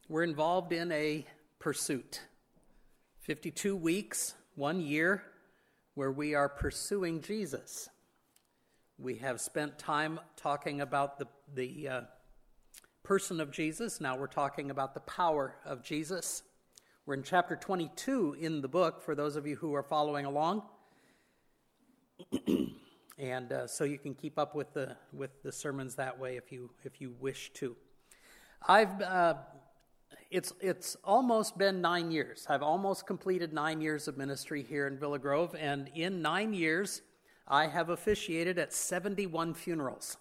we're involved in a pursuit. 52 weeks, 1 year, where we are pursuing Jesus. We have spent time talking about the person of Jesus. Now we're talking about the power of Jesus. We're in chapter 22 in the book, for those of you who are following along. And so you can keep up with the sermons that way if you wish to. It's almost been 9 years. I've almost completed 9 years of ministry here in Villa Grove, and in 9 years, I have officiated at 71 funerals.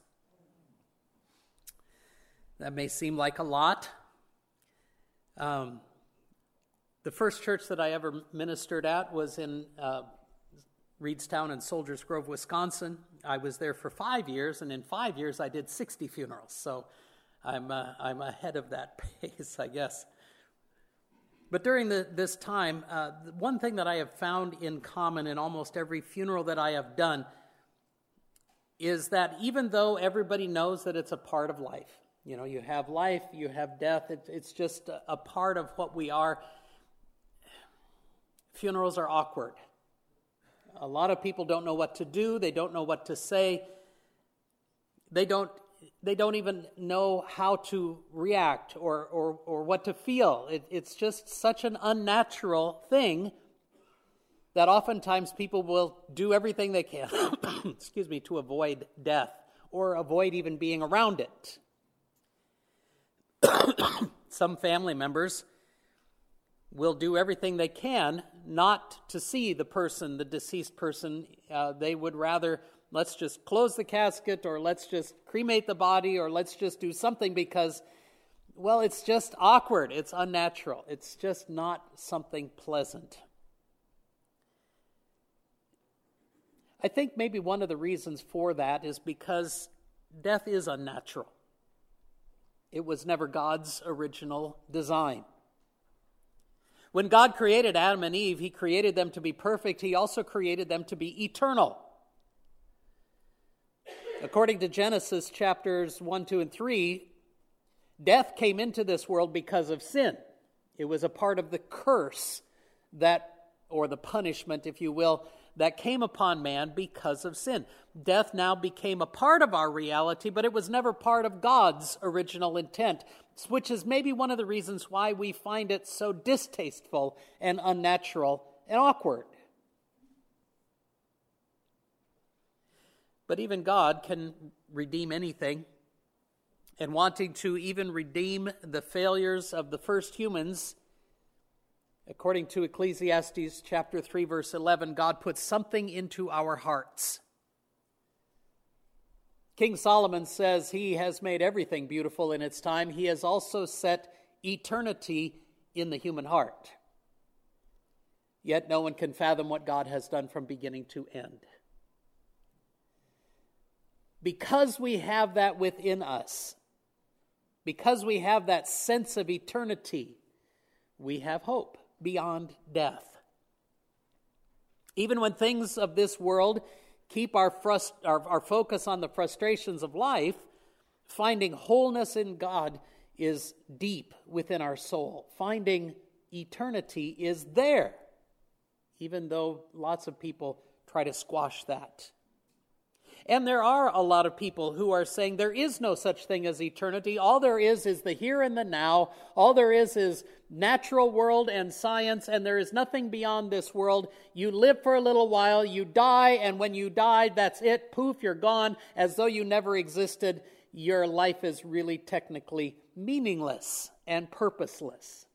That may seem like a lot. The first church that I ever ministered at was in Reedstown and Soldiers Grove, Wisconsin. I was there for 5 years, and in 5 years I did 60 funerals. So I'm ahead of that pace, I guess. But during this time, one thing that I have found in common in almost every funeral that I have done is that even though everybody knows that it's a part of life, you have life, you have death, it's just a part of what we are, funerals are awkward. A lot of people don't know what to do, they don't know what to say, they don't even know how to react or what to feel. It's just such an unnatural thing that oftentimes people will do everything they can, to avoid death or avoid even being around it. Some family members will do everything they can not to see the deceased person. They would rather, let's just close the casket, or let's just cremate the body, or let's just do something because, well, it's just awkward. It's unnatural. It's just not something pleasant. I think maybe one of the reasons for that is because death is unnatural. It was never God's original design. When God created Adam and Eve, He created them to be perfect. He also created them to be eternal. According to Genesis chapters 1, 2, and 3, death came into this world because of sin. It was a part of the curse or the punishment, if you will, that came upon man because of sin. Death now became a part of our reality, but it was never part of God's original intent, which is maybe one of the reasons why we find it so distasteful and unnatural and awkward. But even God can redeem anything, and wanting to even redeem the failures of the first humans, according to Ecclesiastes chapter 3, verse 11, God puts something into our hearts. King Solomon says He has made everything beautiful in its time. He has also set eternity in the human heart. Yet no one can fathom what God has done from beginning to end. Because we have that within us, because we have that sense of eternity, we have hope beyond death. Even when things of this world keep our focus on the frustrations of life, finding wholeness in God is deep within our soul. Finding eternity is there, even though lots of people try to squash that. And there are a lot of people who are saying there is no such thing as eternity. All there is the here and the now. All there is natural world and science, and there is nothing beyond this world. You live for a little while, you die, and when you die, that's it. Poof, you're gone, as though you never existed. Your life is really technically meaningless and purposeless.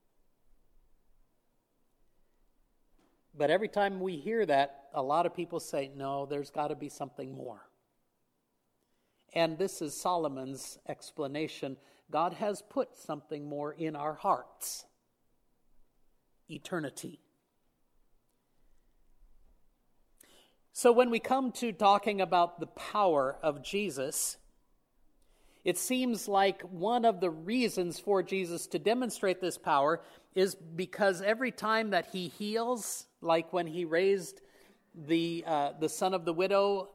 But every time we hear that, a lot of people say, no, there's got to be something more. And this is Solomon's explanation. God has put something more in our hearts. Eternity. So when we come to talking about the power of Jesus, it seems like one of the reasons for Jesus to demonstrate this power is because every time that He heals, like when He raised the son of the widow,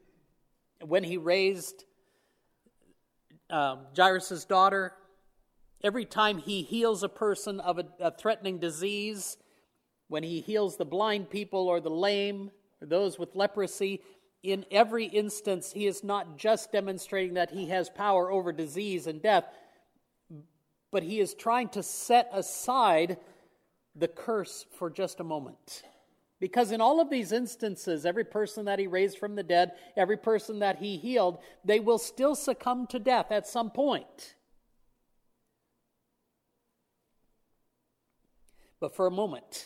when He raised Jairus' daughter, Every time he heals a person of a threatening disease, when he heals the blind people or the lame or those with leprosy, in every instance he is not just demonstrating that he has power over disease and death, but he is trying to set aside the curse for just a moment. Because in all of these instances, every person that he raised from the dead, every person that he healed, they will still succumb to death at some point. But for a moment,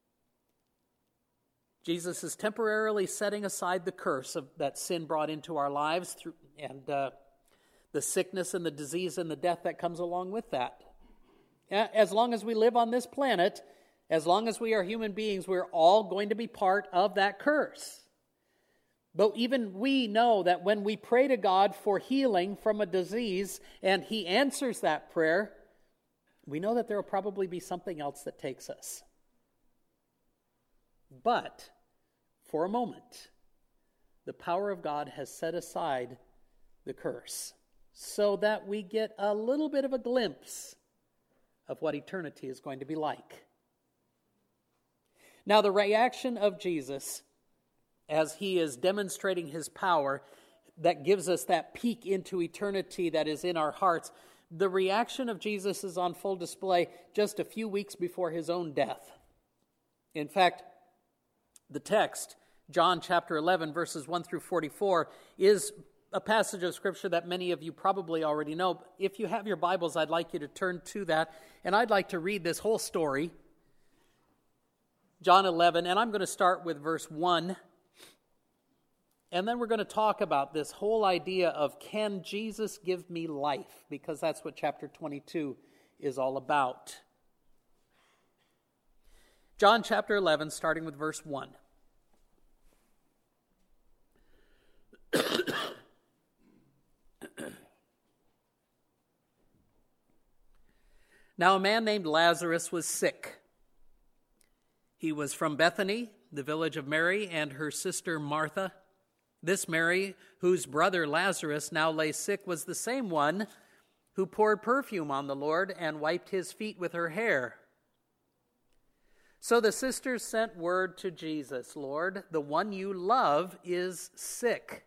Jesus is temporarily setting aside the curse that sin brought into our lives and the sickness and the disease and the death that comes along with that. As long as we live on this planet, as long as we are human beings, we're all going to be part of that curse. But even we know that when we pray to God for healing from a disease and he answers that prayer, we know that there will probably be something else that takes us. But for a moment, the power of God has set aside the curse so that we get a little bit of a glimpse of what eternity is going to be like. Now, the reaction of Jesus as he is demonstrating his power that gives us that peek into eternity that is in our hearts, the reaction of Jesus is on full display just a few weeks before his own death. In fact, the text, John chapter 11, verses 1 through 44, is a passage of Scripture that many of you probably already know. If you have your Bibles, I'd like you to turn to that, and I'd like to read this whole story. John 11, and I'm going to start with verse 1. And then we're going to talk about this whole idea of, can Jesus give me life? Because that's what chapter 22 is all about. John chapter 11, starting with verse 1. Now a man named Lazarus was sick. He was from Bethany, the village of Mary and her sister Martha. This Mary, whose brother Lazarus now lay sick, was the same one who poured perfume on the Lord and wiped his feet with her hair. So the sisters sent word to Jesus, "Lord, the one you love is sick."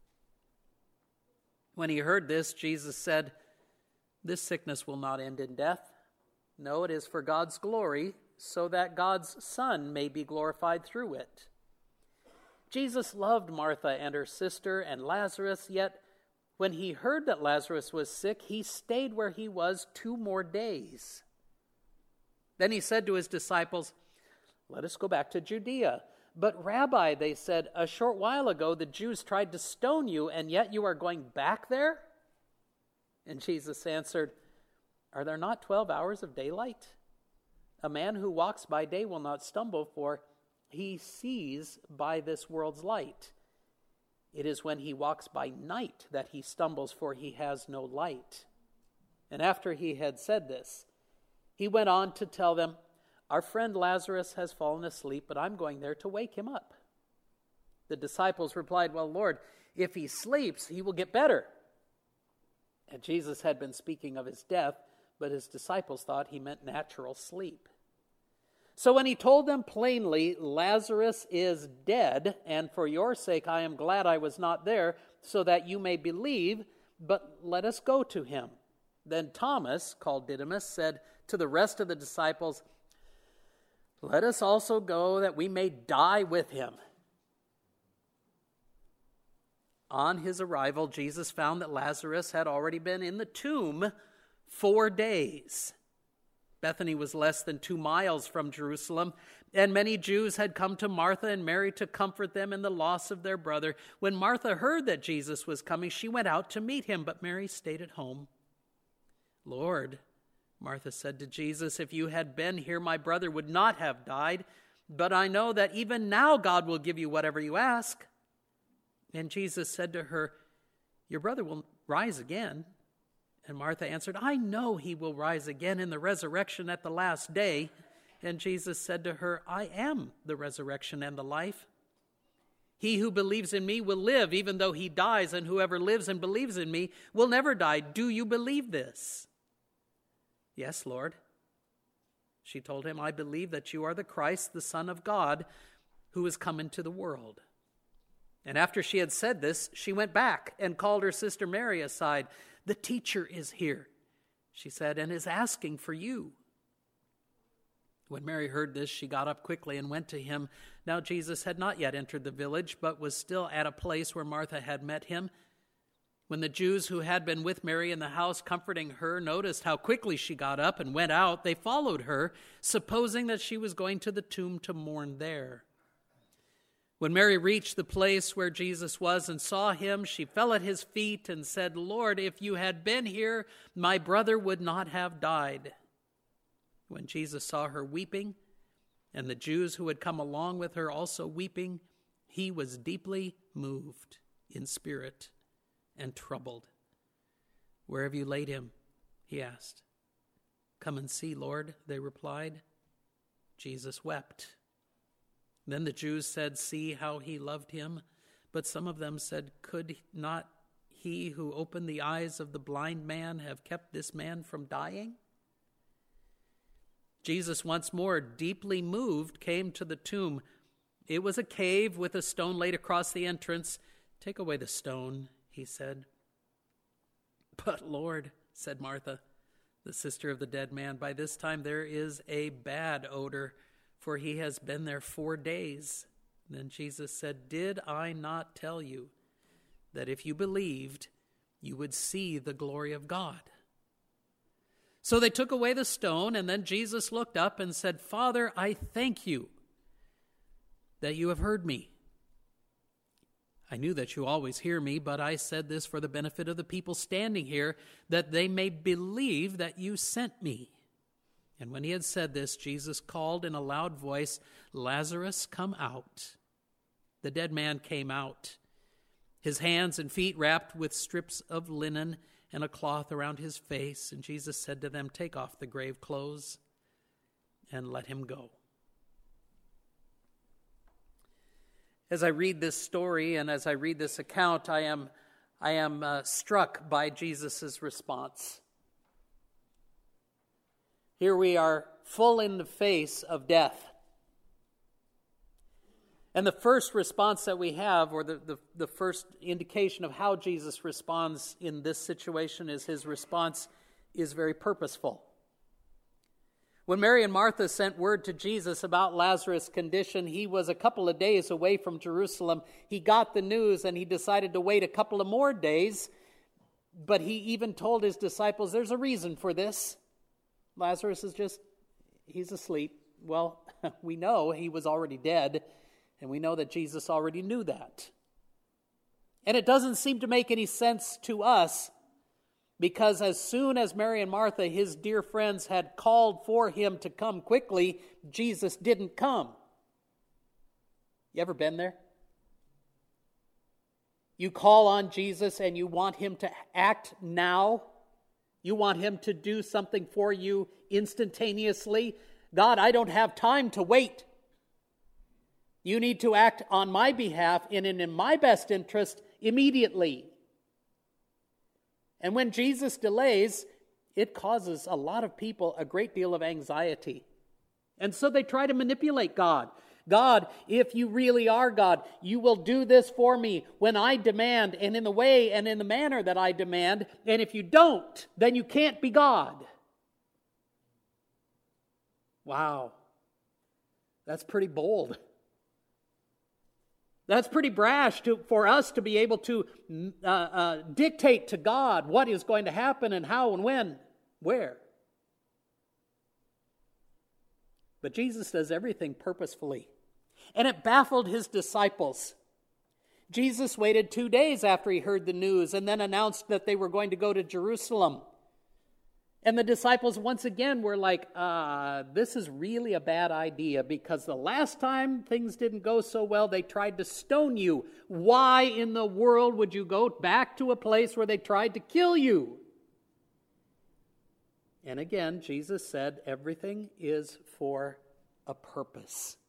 When he heard this, Jesus said, "This sickness will not end in death. No, it is for God's glory, so that God's Son may be glorified through it." Jesus loved Martha and her sister and Lazarus, yet when he heard that Lazarus was sick, he stayed where he was 2 more days. Then he said to his disciples, "Let us go back to Judea." "But Rabbi," they said, "a short while ago the Jews tried to stone you, and yet you are going back there?" And Jesus answered, "Are there not 12 hours of daylight? A man who walks by day will not stumble, for he sees by this world's light. It is when he walks by night that he stumbles, for he has no light." And after he had said this, he went on to tell them, "Our friend Lazarus has fallen asleep, but I'm going there to wake him up." The disciples replied, "Well, Lord, if he sleeps, he will get better." And Jesus had been speaking of his death, but his disciples thought he meant natural sleep. So when he told them plainly, "Lazarus is dead, and for your sake I am glad I was not there, so that you may believe, but let us go to him." Then Thomas, called Didymus, said to the rest of the disciples, "Let us also go, that we may die with him." On his arrival, Jesus found that Lazarus had already been in the tomb 4 days. Bethany was less than 2 miles from Jerusalem, and many Jews had come to Martha and Mary to comfort them in the loss of their brother. When Martha heard that Jesus was coming, she went out to meet him, but Mary stayed at home. "Lord," Martha said to Jesus, "if you had been here, my brother would not have died. But I know that even now God will give you whatever you ask." And Jesus said to her, "Your brother will rise again." And Martha answered, "I know he will rise again in the resurrection at the last day." And Jesus said to her, "I am the resurrection and the life. He who believes in me will live even though he dies, and whoever lives and believes in me will never die. Do you believe this?" "Yes, Lord." She told him, "I believe that you are the Christ, the Son of God, who is come into the world." And after she had said this, she went back and called her sister Mary aside. "The teacher is here," she said, "and is asking for you." When Mary heard this, she got up quickly and went to him. Now Jesus had not yet entered the village, but was still at a place where Martha had met him. When the Jews who had been with Mary in the house comforting her noticed how quickly she got up and went out, they followed her, supposing that she was going to the tomb to mourn there. When Mary reached the place where Jesus was and saw him, she fell at his feet and said, "Lord, if you had been here, my brother would not have died." When Jesus saw her weeping, and the Jews who had come along with her also weeping, he was deeply moved in spirit and troubled. "Where have you laid him?" he asked. "Come and see, Lord," they replied. Jesus wept. Then the Jews said, "See how he loved him." But some of them said, "Could not he who opened the eyes of the blind man have kept this man from dying?" Jesus, once more deeply moved, came to the tomb. It was a cave with a stone laid across the entrance. "Take away the stone," he said. "But Lord," said Martha, the sister of the dead man, "by this time there is a bad odor, for he has been there 4 days." Then Jesus said, "Did I not tell you that if you believed, you would see the glory of God?" So they took away the stone, and then Jesus looked up and said, "Father, I thank you that you have heard me. I knew that you always hear me, but I said this for the benefit of the people standing here, that they may believe that you sent me." And when he had said this, Jesus called in a loud voice, "Lazarus, come out." The dead man came out, his hands and feet wrapped with strips of linen and a cloth around his face. And Jesus said to them, "Take off the grave clothes and let him go." As I read this story and as I read this account, I am struck by Jesus' response. Here we are full in the face of death. And the first response that we have, or the first indication of how Jesus responds in this situation, is his response is very purposeful. When Mary and Martha sent word to Jesus about Lazarus' condition, he was a couple of days away from Jerusalem. He got the news and he decided to wait a couple of more days, but he even told his disciples, "There's a reason for this. Lazarus he's asleep." Well, we know he was already dead, and we know that Jesus already knew that. And it doesn't seem to make any sense to us, because as soon as Mary and Martha, his dear friends, had called for him to come quickly, Jesus didn't come. You ever been there? You call on Jesus and you want him to act now. You want him to do something for you instantaneously. "God, I don't have time to wait. You need to act on my behalf and in my best interest immediately." And when Jesus delays, it causes a lot of people a great deal of anxiety. And so they try to manipulate God. "God, if you really are God, you will do this for me when I demand and in the way and in the manner that I demand. And if you don't, then you can't be God." Wow. That's pretty bold. That's pretty brash for us to be able to dictate to God what is going to happen and how and when, where. But Jesus does everything purposefully. And it baffled his disciples. Jesus waited 2 days after he heard the news and then announced that they were going to go to Jerusalem. And the disciples once again were like, this is really a bad idea, because the last time things didn't go so well, they tried to stone you. Why in the world would you go back to a place where they tried to kill you? And again, Jesus said, everything is for a purpose.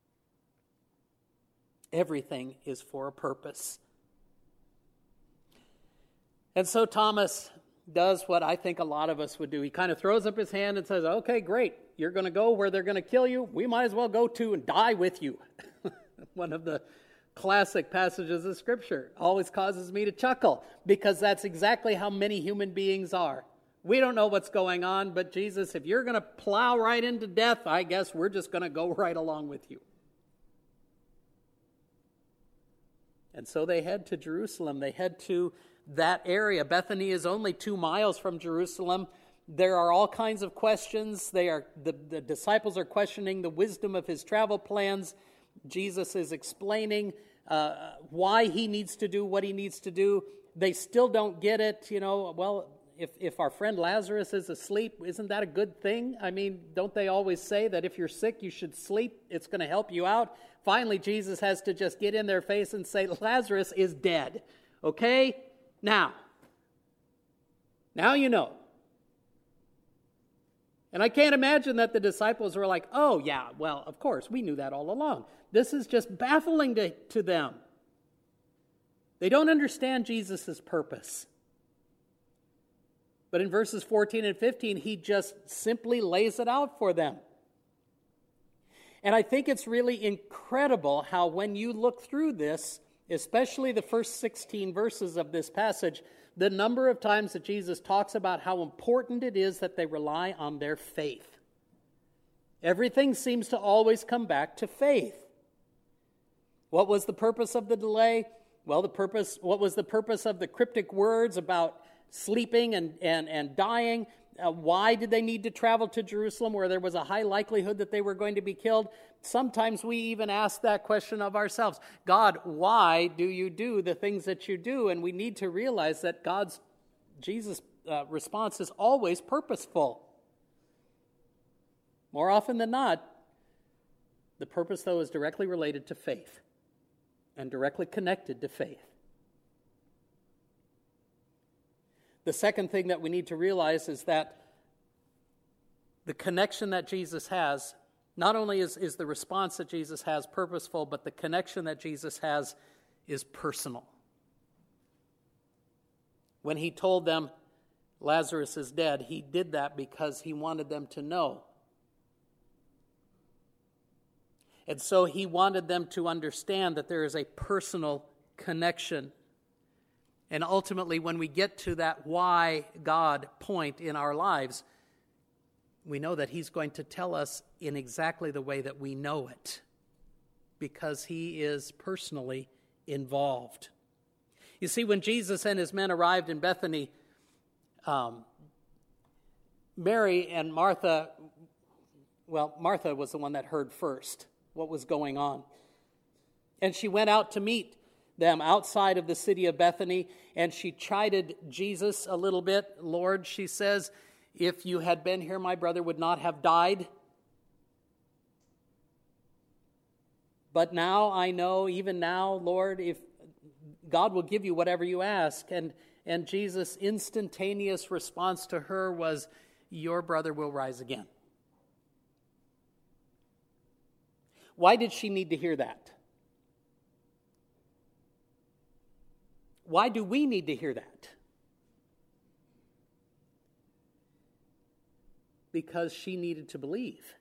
Everything is for a purpose. And so Thomas, does what I think a lot of us would do. He kind of throws up his hand and says, okay, great, you're going to go where they're going to kill you. We might as well go to and die with you. One of the classic passages of Scripture always causes me to chuckle, because that's exactly how many human beings are. We don't know what's going on, but Jesus, if you're going to plow right into death, I guess we're just going to go right along with you. And so they head to Jerusalem. They head to that area. Bethany is only 2 miles from Jerusalem. There are all kinds of questions. The disciples are questioning the wisdom of his travel plans. Jesus is explaining why he needs to do what he needs to do. They still don't get it. Well, if our friend Lazarus is asleep, isn't that a good thing? I mean, don't they always say that if you're sick, you should sleep? It's going to help you out. Finally, Jesus has to just get in their face and say, Lazarus is dead. Okay? Now you know. And I can't imagine that the disciples were like, oh yeah, well, of course, we knew that all along. This is just baffling to them. They don't understand Jesus' purpose. But in verses 14 and 15, he just simply lays it out for them. And I think it's really incredible how when you look through this, especially the first 16 verses of this passage, the number of times that Jesus talks about how important it is that they rely on their faith. Everything seems to always come back to faith. What was the purpose of the delay? Well, what was the purpose of the cryptic words about sleeping and dying? Why did they need to travel to Jerusalem where there was a high likelihood that they were going to be killed? Sometimes we even ask that question of ourselves. God, why do you do the things that you do? And we need to realize that Jesus' response is always purposeful. More often than not, the purpose, though, is directly related to faith and directly connected to faith. The second thing that we need to realize is that the connection that Jesus has, not only is the response that Jesus has purposeful, but the connection that Jesus has is personal. When he told them Lazarus is dead, he did that because he wanted them to know. And so he wanted them to understand that there is a personal connection. And ultimately, when we get to that why God point in our lives, we know that he's going to tell us in exactly the way that we know it, because he is personally involved. You see, when Jesus and his men arrived in Bethany, Mary and Martha, Martha was the one that heard first what was going on. And she went out to meet them outside of the city of Bethany, and she chided Jesus a little bit. Lord, she says, if you had been here, my brother would not have died. But now I know, even now, Lord, if God will give you whatever you ask. And Jesus' instantaneous response to her was, your brother will rise again. Why did she need to hear that? Why do we need to hear that? Because she needed to believe.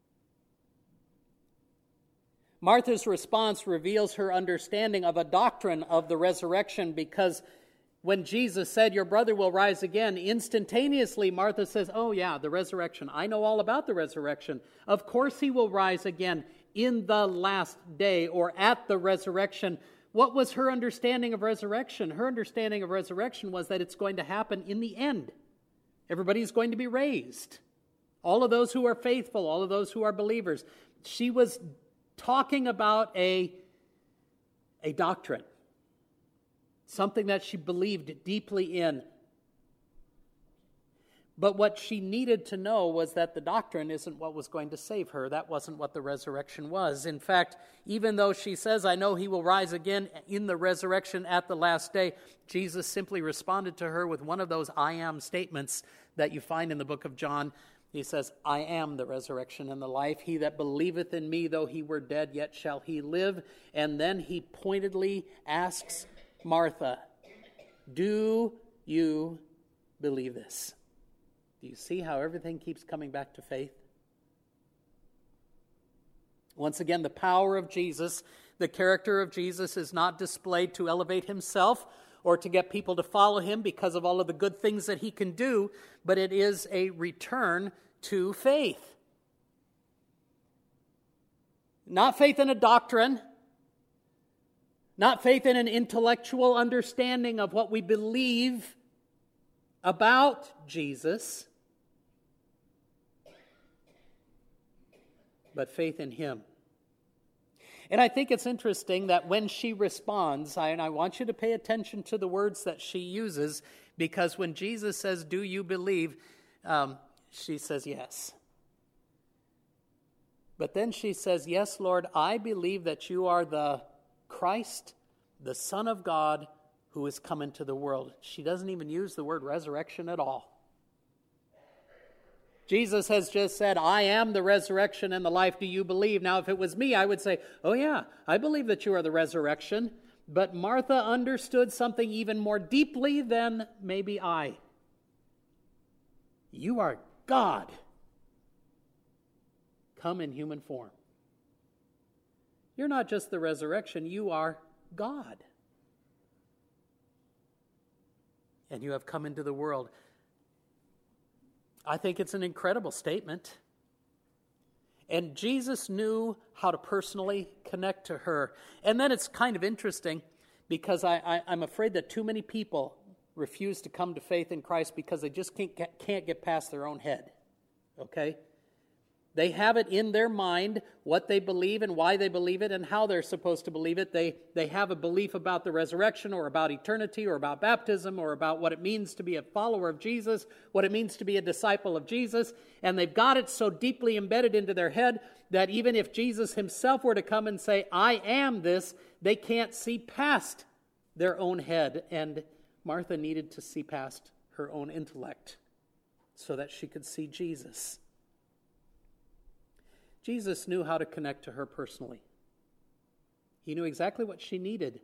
Martha's response reveals her understanding of a doctrine of the resurrection, because when Jesus said, your brother will rise again, instantaneously Martha says, oh yeah, the resurrection. I know all about the resurrection. Of course he will rise again in the last day, or at the resurrection. What was her understanding of resurrection? Her understanding of resurrection was that it's going to happen in the end. Everybody's going to be raised. All of those who are faithful, all of those who are believers. She was talking about a doctrine, something that she believed deeply in. But what she needed to know was that the doctrine isn't what was going to save her. That wasn't what the resurrection was. In fact, even though she says, I know he will rise again in the resurrection at the last day, Jesus simply responded to her with one of those I am statements that you find in the book of John. He says, I am the resurrection and the life. He that believeth in me, though he were dead, yet shall he live. And then he pointedly asks Martha, do you believe this? Do you see how everything keeps coming back to faith? Once again, the power of Jesus, the character of Jesus is not displayed to elevate himself or to get people to follow him because of all of the good things that he can do, but it is a return to faith. Not faith in a doctrine, not faith in an intellectual understanding of what we believe about Jesus, but faith in him. And I think it's interesting that when she responds, and I want you to pay attention to the words that she uses, because when Jesus says, "Do you believe?" She says, "Yes." But then she says, "Yes, Lord, I believe that you are the Christ, the Son of God, who has come into the world." She doesn't even use the word resurrection at all. Jesus has just said, "I am the resurrection and the life. Do you believe?" Now, if it was me, I would say, "Oh yeah, I believe that you are the resurrection." But Martha understood something even more deeply than maybe I. You are God, come in human form. You're not just the resurrection, you are God. And you have come into the world. I think it's an incredible statement. And Jesus knew how to personally connect to her. And then it's kind of interesting because I'm afraid that too many people refuse to come to faith in Christ because they just can't get past their own head. Okay? They have it in their mind what they believe and why they believe it and how they're supposed to believe it. They have a belief about the resurrection or about eternity or about baptism or about what it means to be a follower of Jesus, what it means to be a disciple of Jesus. And they've got it so deeply embedded into their head that even if Jesus himself were to come and say, "I am this," they can't see past their own head. And Martha needed to see past her own intellect so that she could see Jesus. Jesus knew how to connect to her personally. He knew exactly what she needed.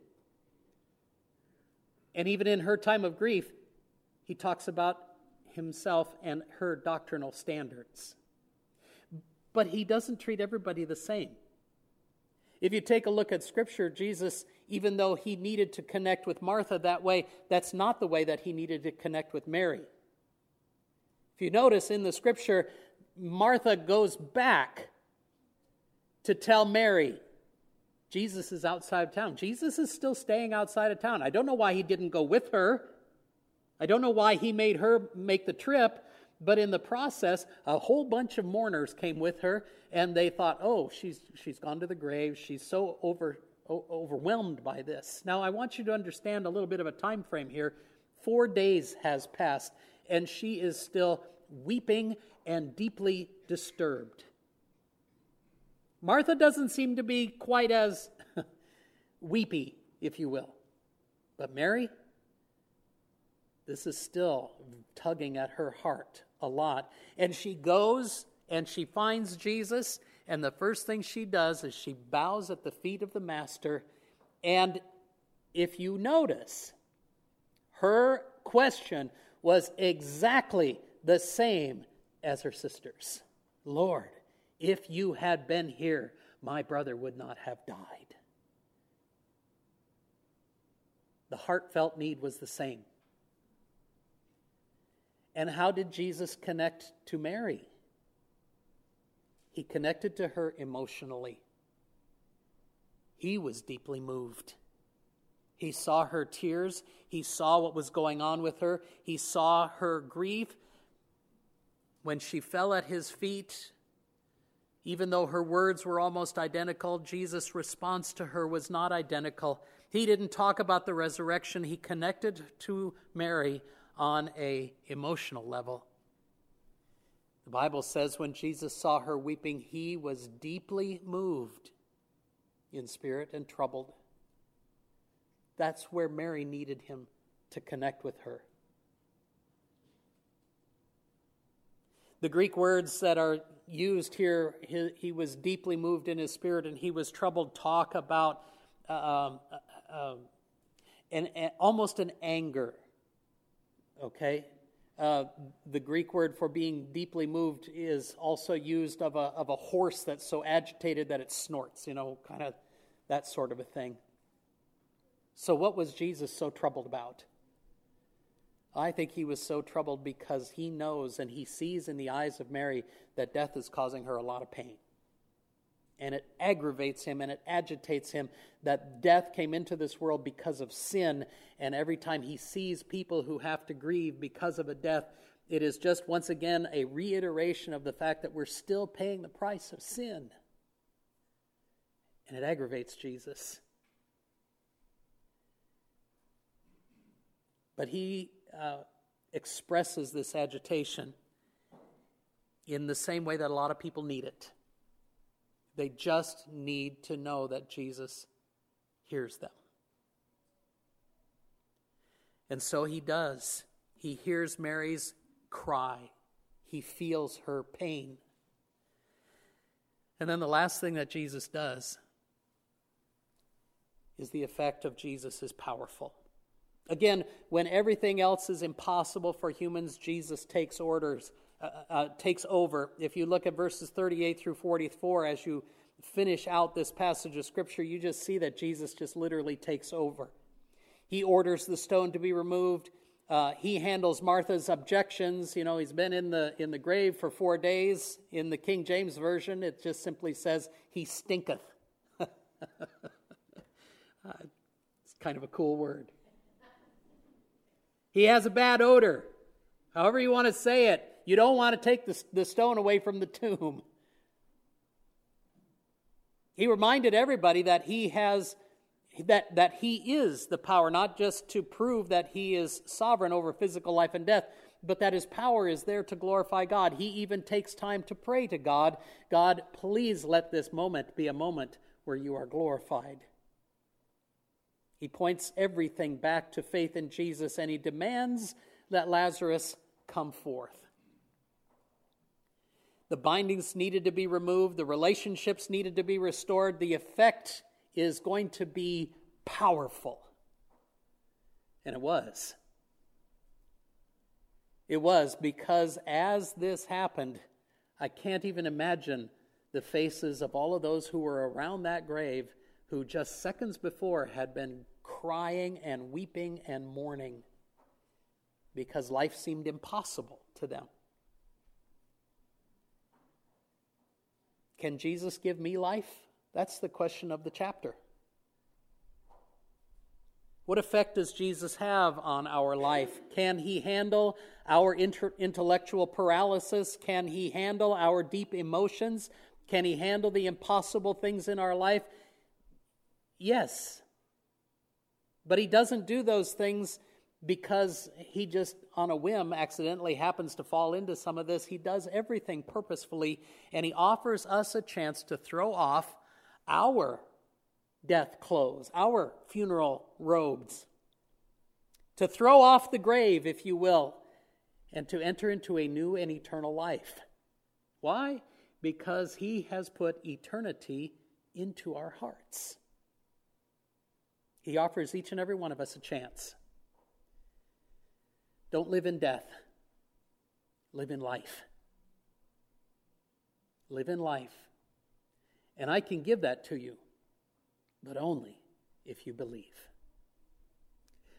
And even in her time of grief, he talks about himself and her doctrinal standards. But he doesn't treat everybody the same. If you take a look at Scripture, Jesus, even though he needed to connect with Martha that way, that's not the way that he needed to connect with Mary. If you notice in the Scripture, Martha goes back to tell Mary, Jesus is outside of town. Jesus is still staying outside of town. I don't know why he didn't go with her. I don't know why he made her make the trip, but in the process, a whole bunch of mourners came with her, and they thought, "Oh, she's gone to the grave. She's so overwhelmed by this." Now, I want you to understand a little bit of a time frame here. 4 days has passed, and she is still weeping and deeply disturbed. Martha doesn't seem to be quite as weepy, if you will. But Mary, this is still tugging at her heart a lot. And she goes and she finds Jesus, and the first thing she does is she bows at the feet of the Master. And if you notice, her question was exactly the same as her sister's. "Lord, if you had been here, my brother would not have died." The heartfelt need was the same. And how did Jesus connect to Mary? He connected to her emotionally. He was deeply moved. He saw her tears. He saw what was going on with her. He saw her grief. When she fell at his feet, even though her words were almost identical, Jesus' response to her was not identical. He didn't talk about the resurrection. He connected to Mary on an emotional level. The Bible says when Jesus saw her weeping, he was deeply moved in spirit and troubled. That's where Mary needed him to connect with her. The Greek words that are used here, he was deeply moved in his spirit and he was troubled, talk about almost an anger, okay? The Greek word for being deeply moved is also used of a horse that's so agitated that it snorts, kind of that sort of a thing. So what was Jesus so troubled about? I think he was so troubled because he knows and he sees in the eyes of Mary that death is causing her a lot of pain. And it aggravates him and it agitates him that death came into this world because of sin. And every time he sees people who have to grieve because of a death, it is just once again a reiteration of the fact that we're still paying the price of sin. And it aggravates Jesus. But he expresses this agitation in the same way that a lot of people need it. They just need to know that Jesus hears them. And so he does. He hears Mary's cry. He feels her pain. And then the last thing that Jesus does is the effect of Jesus is powerful. Again, when everything else is impossible for humans, Jesus takes over. If you look at verses 38 through 44, as you finish out this passage of Scripture, you just see that Jesus just literally takes over. He orders the stone to be removed. He handles Martha's objections. He's been in the grave for 4 days. In the King James Version, it just simply says, he stinketh. It's kind of a cool word. He has a bad odor. However you want to say it, you don't want to take the stone away from the tomb. He reminded everybody that he has that he is the power, not just to prove that he is sovereign over physical life and death, but that his power is there to glorify God. He even takes time to pray to God, God, please let this moment be a moment where you are glorified. He points everything back to faith in Jesus, and he demands that Lazarus come forth. The bindings needed to be removed. The relationships needed to be restored. The effect is going to be powerful. And it was. It was, because as this happened, I can't even imagine the faces of all of those who were around that grave who just seconds before had been crying and weeping and mourning because life seemed impossible to them. Can Jesus give me life? That's the question of the chapter. What effect does Jesus have on our life? Can he handle our intellectual paralysis? Can he handle our deep emotions? Can he handle the impossible things in our life? Yes. But he doesn't do those things because he just on a whim accidentally happens to fall into some of this. He does everything purposefully, and he offers us a chance to throw off our death clothes, our funeral robes, to throw off the grave, if you will, and to enter into a new and eternal life. Why? Because he has put eternity into our hearts. He offers each and every one of us a chance. Don't live in death. Live in life. Live in life. And I can give that to you, but only if you believe.